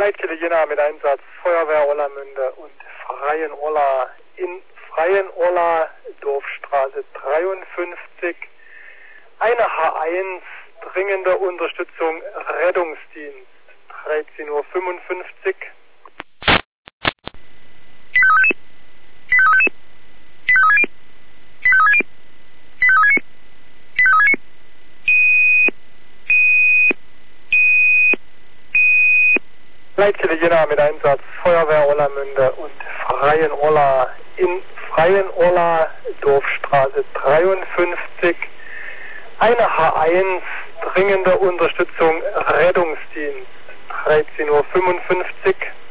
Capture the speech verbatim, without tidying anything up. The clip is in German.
Leitkette Jena mit Einsatz Feuerwehr Orlamünde und Freien Orla in Freien Orla, Dorfstraße dreiundfünfzig. Eine H eins, dringende Unterstützung, Rettungsdienst, dreizehn Uhr fünfundfünfzig. Leitkette Jena mit Einsatz Feuerwehr Orlamünde und Freien Orla in Freien Orla, Dorfstraße dreiundfünfzig. Eine H eins, dringende Unterstützung, Rettungsdienst, dreizehn Uhr fünfundfünfzig.